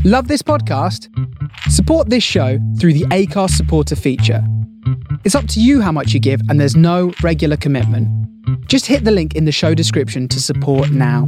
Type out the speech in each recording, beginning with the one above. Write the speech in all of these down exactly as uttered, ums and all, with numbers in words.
Love this podcast? Support this show through the Acast supporter feature. It's up to you how much you give, and there's no regular commitment. Just hit the link in the show description to support now.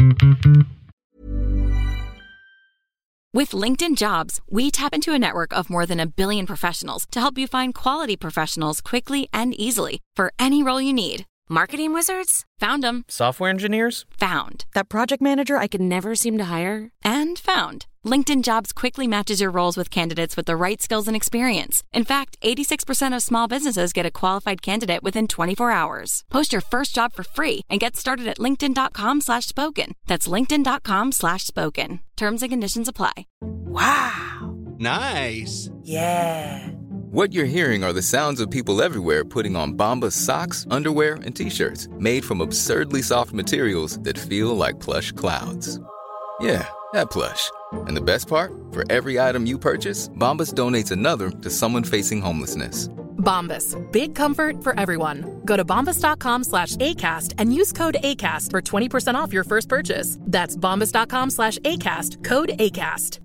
With LinkedIn Jobs, we tap into a network of more than a billion professionals to help you find quality professionals quickly and easily for any role you need. Marketing wizards? Found them. Software engineers? Found. That project manager I could never seem to hire? And found. LinkedIn Jobs quickly matches your roles with candidates with the right skills and experience. In fact, eighty-six percent of small businesses get a qualified candidate within twenty-four hours. Post your first job for free and get started at linkedin.com slash spoken. That's linkedin.com slash spoken. Terms and conditions apply. Wow. Nice. Yeah. What you're hearing are the sounds of people everywhere putting on Bombas socks, underwear, and T-shirts made from absurdly soft materials that feel like plush clouds. Yeah, that plush. And the best part? For every item you purchase, Bombas donates another to someone facing homelessness. Bombas. Big comfort for everyone. Go to bombas.com slash ACAST and use code ACAST for twenty percent off your first purchase. That's bombas.com slash ACAST. Code ACAST.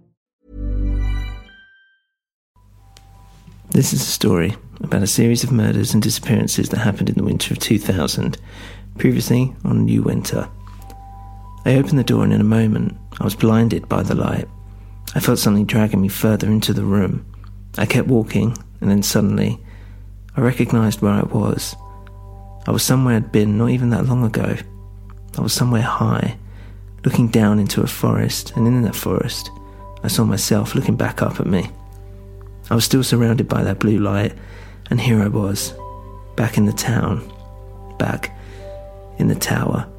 This is a story about a series of murders and disappearances that happened in the winter of two thousand, previously on New Winter. I opened the door and in a moment, I was blinded by the light. I felt something dragging me further into the room. I kept walking, and then suddenly, I recognised where I was. I was somewhere I'd been not even that long ago. I was somewhere high, looking down into a forest, and in that forest, I saw myself looking back up at me. I was still surrounded by that blue light, and here I was, back in the town, back in the tower.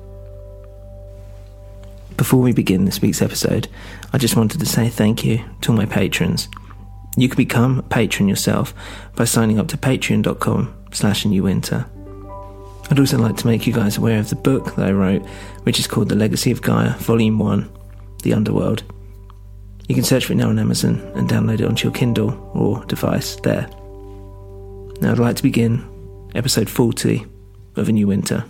Before we begin this week's episode, I just wanted to say thank you to all my patrons. You can become a patron yourself by signing up to patreon.com slash newwinter. I'd also like to make you guys aware of the book that I wrote, which is called The Legacy of Gaia, Volume one, The Underworld. You can search for it now on Amazon and download it onto your Kindle or device there. Now I'd like to begin episode forty of A New Winter.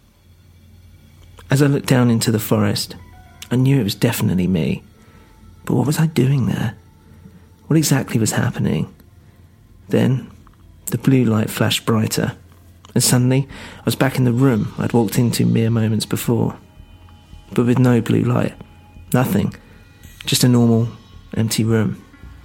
As I looked down into the forest, I knew it was definitely me. But what was I doing there? What exactly was happening? Then, the blue light flashed brighter, and suddenly I was back in the room I'd walked into mere moments before. But with no blue light. Nothing. Just a normal, empty room.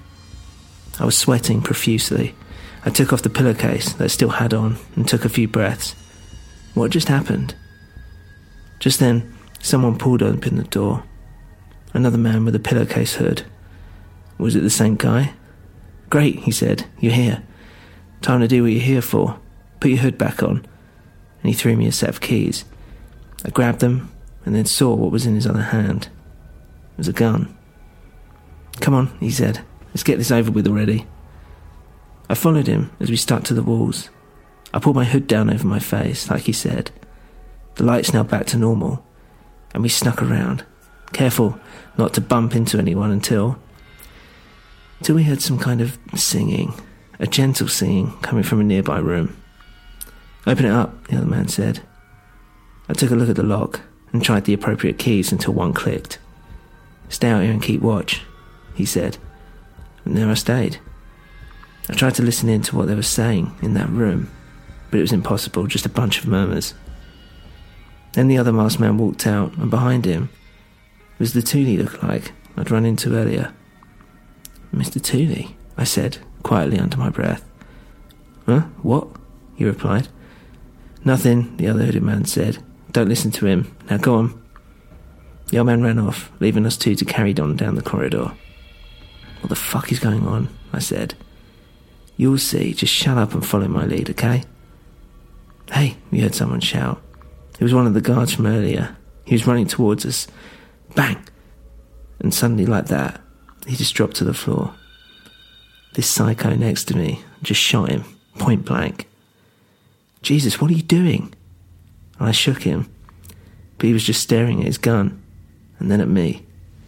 I was sweating profusely. I took off the pillowcase that I still had on and took a few breaths. What just happened? Just then, someone pulled open the door. Another man with a pillowcase hood. Was it the same guy? Great, he said. You're here. Time to do what you're here for. Put your hood back on. And he threw me a set of keys. I grabbed them and then saw what was in his other hand. It was a gun. Come on, he said. Let's get this over with already. I followed him as we stuck to the walls. I pulled my hood down over my face, like he said. The light's now back to normal, and we snuck around, careful not to bump into anyone until... until we heard some kind of singing, a gentle singing coming from a nearby room. Open it up, the other man said. I took a look at the lock and tried the appropriate keys until one clicked. Stay out here and keep watch, he said, and there I stayed. I tried to listen in to what they were saying in that room, but it was impossible, just a bunch of murmurs. Then the other masked man walked out, and behind him was the Thule looked like I'd run into earlier. Mister Thule, I said, quietly under my breath. Huh? What? He replied. Nothing, the other hooded man said. Don't listen to him. Now go on. The old man ran off, leaving us two to carry on down the corridor. What the fuck is going on? I said. You'll see. Just shut up and follow my lead, okay? Hey, we heard someone shout. It was one of the guards from earlier. He was running towards us. Bang! And suddenly, like that, he just dropped to the floor. This psycho next to me just shot him, point blank. Jesus, what are you doing? And I shook him, but he was just staring at his gun, and then at me.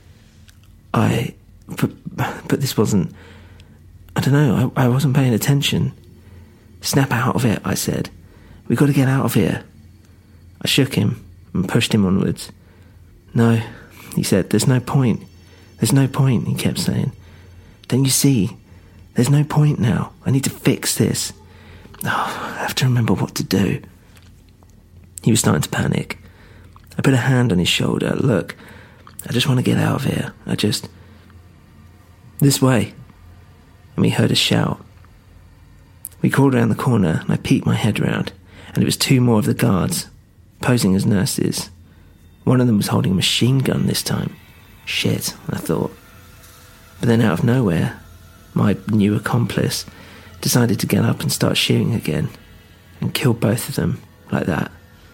I... But, but this wasn't... I don't know, I, I wasn't paying attention. Snap out of it, I said. We got to get out of here. I shook him and pushed him onwards. No, he said, there's no point. There's no point, he kept saying. Don't you see? There's no point now. I need to fix this. Oh, I have to remember what to do. He was starting to panic. I put a hand on his shoulder. Look, I just want to get out of here. I just... This way. And we heard a shout. We crawled around the corner and I peeked my head round, and it was two more of the guards, posing as nurses. One of them was holding a machine gun this time. Shit, I thought. But then out of nowhere, my new accomplice decided to get up and start shooting again, and kill both of them like that.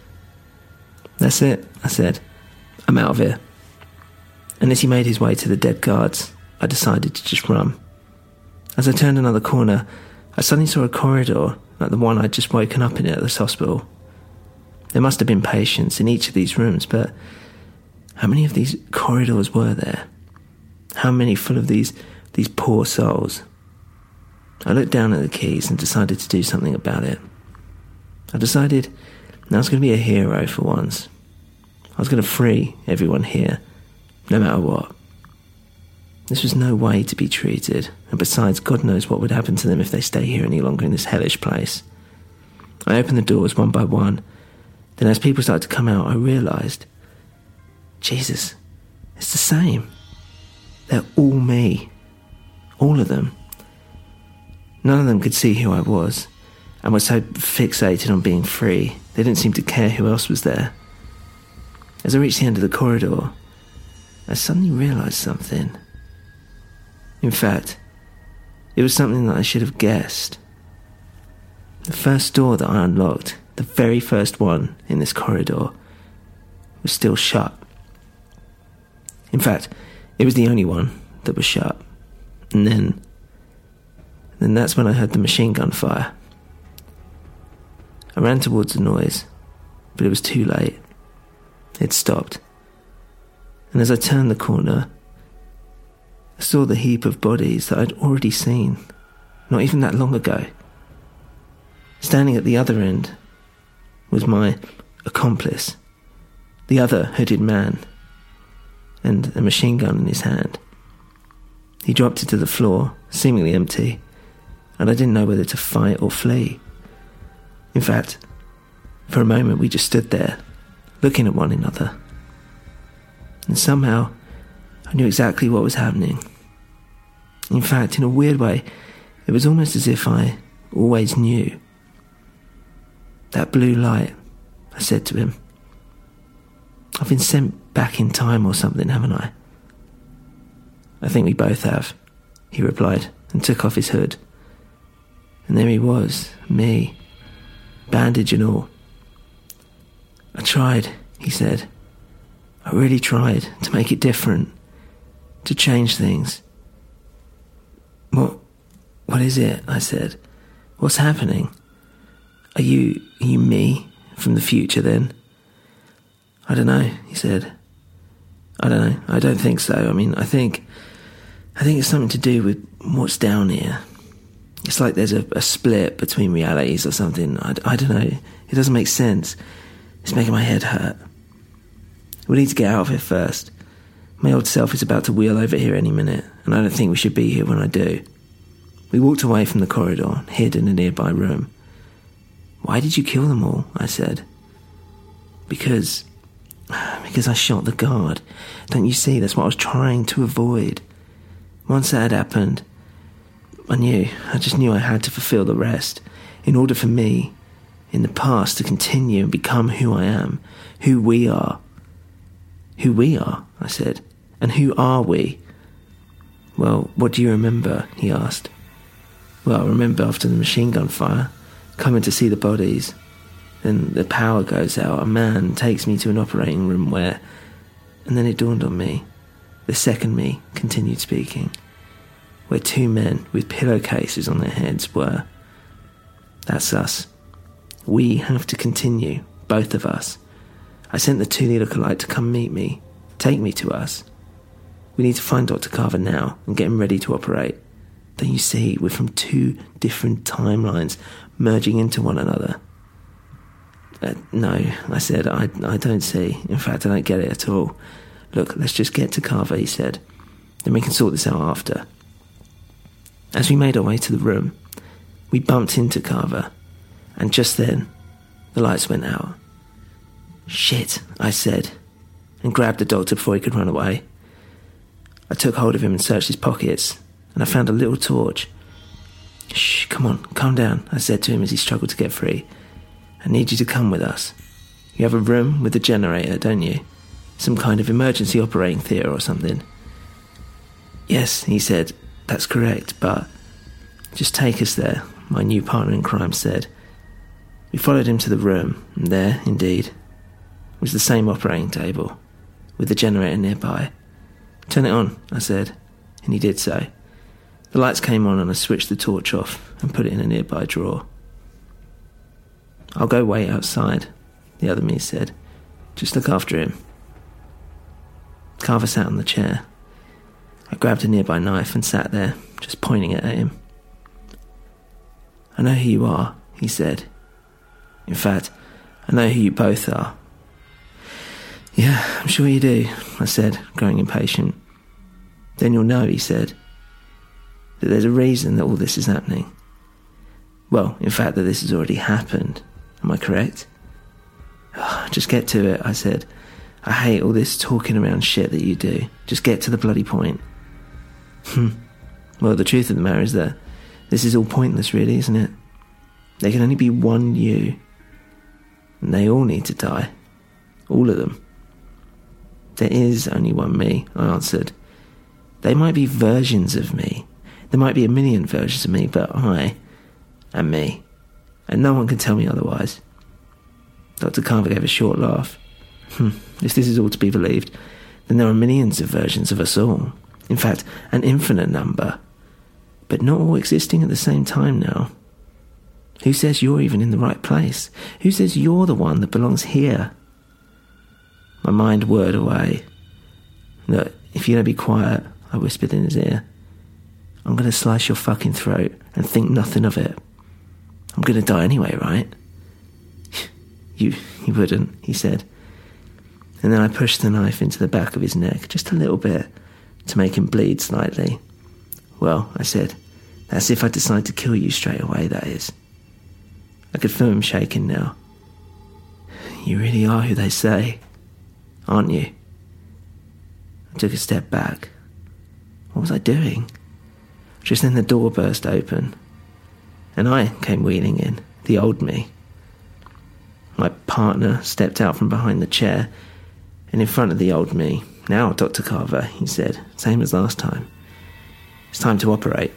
That's it, I said. I'm out of here. And as he made his way to the dead guards, I decided to just run. As I turned another corner, I suddenly saw a corridor like the one I'd just woken up in at this hospital. There must have been patients in each of these rooms, but how many of these corridors were there? How many full of these, these poor souls? I looked down at the keys and decided to do something about it. I decided I was going to be a hero for once. I was going to free everyone here, no matter what. This was no way to be treated, and besides, God knows what would happen to them if they stay here any longer in this hellish place. I opened the doors one by one. Then as people started to come out, I realised, Jesus, it's the same. They're all me. All of them. None of them could see who I was, and were so fixated on being free, they didn't seem to care who else was there. As I reached the end of the corridor, I suddenly realised something. In fact, it was something that I should have guessed. The first door that I unlocked, the very first one in this corridor, was still shut. In fact, it was the only one that was shut. And then, then that's when I heard the machine gun fire. I ran towards the noise, but it was too late. It stopped. And as I turned the corner, I saw the heap of bodies that I'd already seen, not even that long ago. Standing at the other end was my accomplice, the other hooded man, and a machine gun in his hand. He dropped it to the floor, seemingly empty, and I didn't know whether to fight or flee. In fact, for a moment we just stood there, looking at one another. And somehow, I knew exactly what was happening. In fact, in a weird way, it was almost as if I always knew. That blue light, I said to him. I've been sent back in time or something, haven't I? I think we both have, he replied, and took off his hood. And there he was, me, bandage and all. I tried, he said. I really tried to make it different, to change things. What, what is it? I said. What's happening? Are you, are you me from the future then? I don't know, he said. I don't know. I don't think so. I mean, I think, I think it's something to do with what's down here. It's like there's a, a split between realities or something. I, I don't know. It doesn't make sense. It's making my head hurt. We need to get out of here first. My old self is about to wheel over here any minute, and I don't think we should be here when I do. We walked away from the corridor and hid in a nearby room. Why did you kill them all? I said. Because... Because I shot the guard. Don't you see? That's what I was trying to avoid. Once that had happened, I knew. I just knew I had to fulfill the rest. In order for me, in the past, to continue and become who I am. Who we are. Who we are, I said. And who are we? Well, what do you remember? He asked. Well, I remember after the machine gun fire, coming to see the bodies. Then the power goes out, a man takes me to an operating room where... And then it dawned on me, the second me continued speaking, where two men with pillowcases on their heads were. That's us. We have to continue, both of us. I sent the two lookalike to come meet me, take me to us. We need to find Doctor Carver now and get him ready to operate. Don't you see, we're from two different timelines merging into one another. Uh, no, I said, I, I don't see. In fact, I don't get it at all. Look, let's just get to Carver, he said. Then we can sort this out after. As we made our way to the room, we bumped into Carver, and just then, the lights went out. "Shit," I said, and grabbed the doctor before he could run away. I took hold of him and searched his pockets, and I found a little torch. "Shh, come on, calm down," I said to him as he struggled to get free. "I need you to come with us. You have a room with a generator, don't you? Some kind of emergency operating theatre or something." "Yes," he said, "that's correct, but..." "Just take us there," my new partner in crime said. We followed him to the room, and there, indeed, was the same operating table, with the generator nearby. "Turn it on," I said, and he did so. The lights came on and I switched the torch off and put it in a nearby drawer. "I'll go wait outside," the other me said. "Just look after him." Carver sat on the chair. I grabbed a nearby knife and sat there, just pointing it at him. "I know who you are," he said. "In fact, I know who you both are." "Yeah, I'm sure you do," I said, growing impatient. "Then you'll know," he said, "that there's a reason that all this is happening. Well, in fact, that this has already happened. Am I correct?" Oh, "just get to it," I said. "I hate all this talking around shit that you do. Just get to the bloody point." Hmm. Well, the truth of the matter is that this is all pointless, really, isn't it? There can only be one you, and they all need to die. All of them. "There is only one me," I answered. "They might be versions of me. There might be a million versions of me, but I am me, and no one can tell me otherwise." Doctor Carver gave a short laugh. Hmm, if this is all to be believed, then there are millions of versions of us all. In fact, an infinite number. But not all existing at the same time now. Who says you're even in the right place? Who says you're the one that belongs here? My mind whirred away. "Look, if you don't be quiet," I whispered in his ear, "I'm going to slice your fucking throat and think nothing of it. I'm going to die anyway, right?" you, you wouldn't," he said. And then I pushed the knife into the back of his neck, just a little bit, to make him bleed slightly. "Well," I said, "that's if I decide to kill you straight away, that is." I could feel him shaking now. "You really are who they say, aren't you?" I took a step back. What was I doing? Just then the door burst open, and I came wheeling in, the old me. My partner stepped out from behind the chair, and in front of the old me, "Now, Doctor Carver," he said, same as last time. "It's time to operate."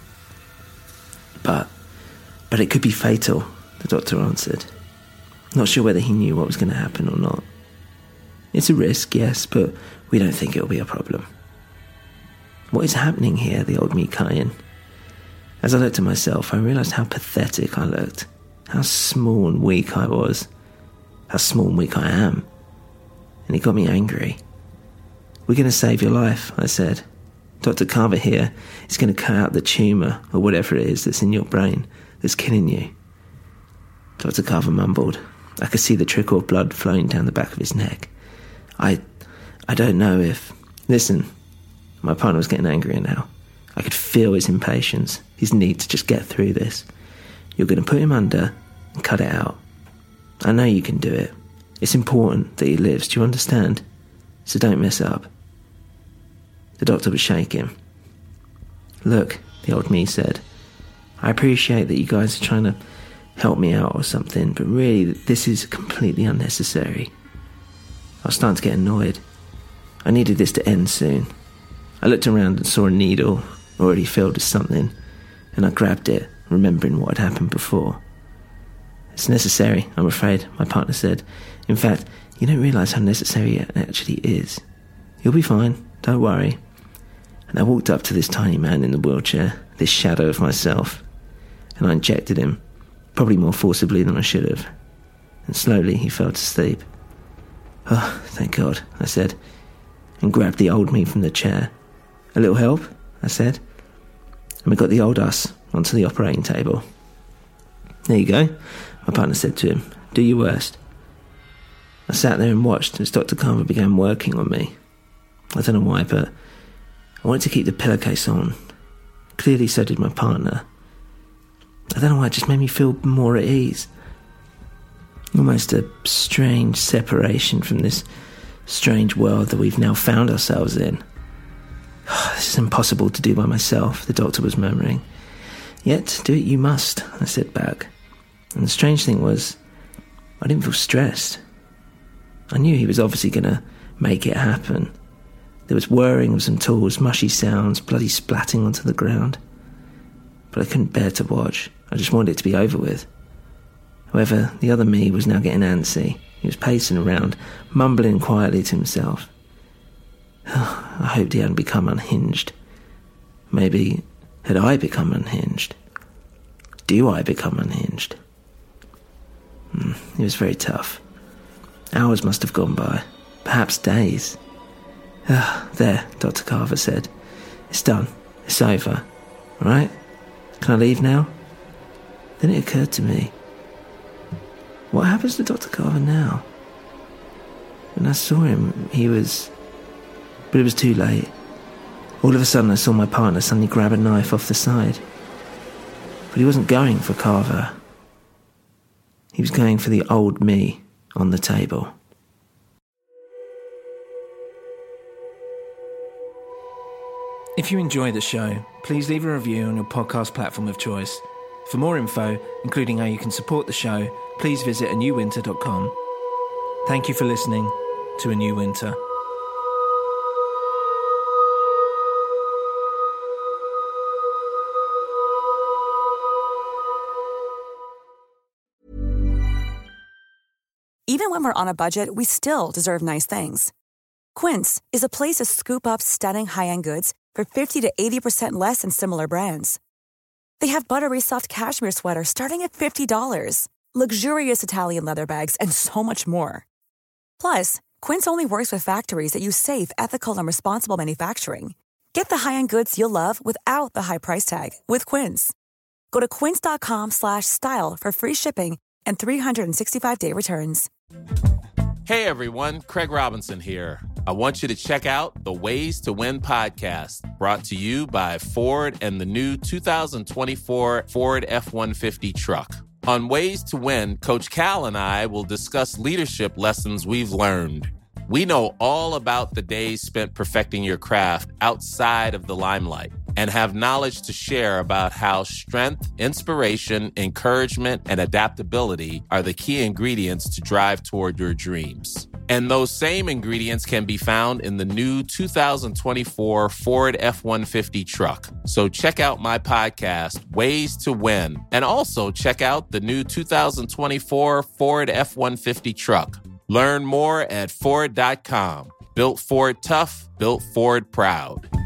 But, but it could be fatal," the doctor answered. Not sure whether he knew what was going to happen or not. "It's a risk, yes, but we don't think it'll be a problem." "What is happening here?" the old me cut in. As I looked at myself, I realised how pathetic I looked, how small and weak I was, how small and weak I am. And it got me angry. "We're going to save your life," I said. "Doctor Carver here is going to cut out the tumour, or whatever it is that's in your brain, that's killing you." Doctor Carver mumbled. I could see the trickle of blood flowing down the back of his neck. I... I don't know if... Listen, my partner was getting angrier now. I could feel his impatience, his need to just get through this. "You're going to put him under and cut it out. I know you can do it. It's important that he lives, do you understand? So don't mess up." The doctor was shaking. "Look," the old me said, "I appreciate that you guys are trying to help me out or something, but really, this is completely unnecessary." I was starting to get annoyed. I needed this to end soon. I looked around and saw a needle, already filled with something, and I grabbed it, remembering what had happened before. "It's necessary, I'm afraid," my partner said. "In fact, you don't realise how necessary it actually is. You'll be fine, don't worry." And I walked up to this tiny man in the wheelchair, this shadow of myself, and I injected him, probably more forcibly than I should have. And slowly he fell to sleep. "Oh, thank God," I said, and grabbed the old me from the chair. "A little help?" I said. And we got the old us onto the operating table. "There you go," my partner said to him. "Do your worst." I sat there and watched as Doctor Carver began working on me. I don't know why, but I wanted to keep the pillowcase on. Clearly so did my partner. I don't know why, it just made me feel more at ease. Almost a strange separation from this strange world that we've now found ourselves in. This is impossible to do by myself, the doctor was murmuring. Yet, do it you must, I said back. And the strange thing was, I didn't feel stressed. I knew he was obviously going to make it happen. There was whirring of some tools, mushy sounds, bloody splatting onto the ground. But I couldn't bear to watch. I just wanted it to be over with. However, the other me was now getting antsy. He was pacing around, mumbling quietly to himself. I hoped he hadn't become unhinged. Maybe had I become unhinged? Do I become unhinged? Mm, it was very tough. Hours must have gone by, perhaps days. Ah, there, Doctor Carver said. It's done. It's over. All right? Can I leave now? Then it occurred to me, what happens to Doctor Carver now? When I saw him, he was... But it was too late. All of a sudden I saw my partner suddenly grab a knife off the side. But he wasn't going for Carver. He was going for the old me on the table. If you enjoy the show, please leave a review on your podcast platform of choice. For more info, including how you can support the show, please visit a new winter dot com. Thank you for listening to A New Winter. Even when we're on a budget, we still deserve nice things. Quince is a place to scoop up stunning high-end goods for fifty to eighty percent less than similar brands. They have buttery soft cashmere sweaters starting at fifty dollars, luxurious Italian leather bags, and so much more. Plus, Quince only works with factories that use safe, ethical, and responsible manufacturing. Get the high-end goods you'll love without the high price tag with Quince. Go to quince.com slash style for free shipping and three sixty-five day returns. Hey everyone, Craig Robinson here. I want you to check out the Ways to Win podcast, brought to you by Ford and the new two thousand twenty-four Ford F one fifty truck. On Ways to Win, Coach Cal and I will discuss leadership lessons we've learned. We know all about the days spent perfecting your craft outside of the limelight and have knowledge to share about how strength, inspiration, encouragement, and adaptability are the key ingredients to drive toward your dreams. And those same ingredients can be found in the new two thousand twenty-four Ford F one fifty truck. So check out my podcast, Ways to Win, and also check out the new two thousand twenty-four Ford F one fifty truck. Learn more at Ford dot com. Built Ford tough, built Ford proud.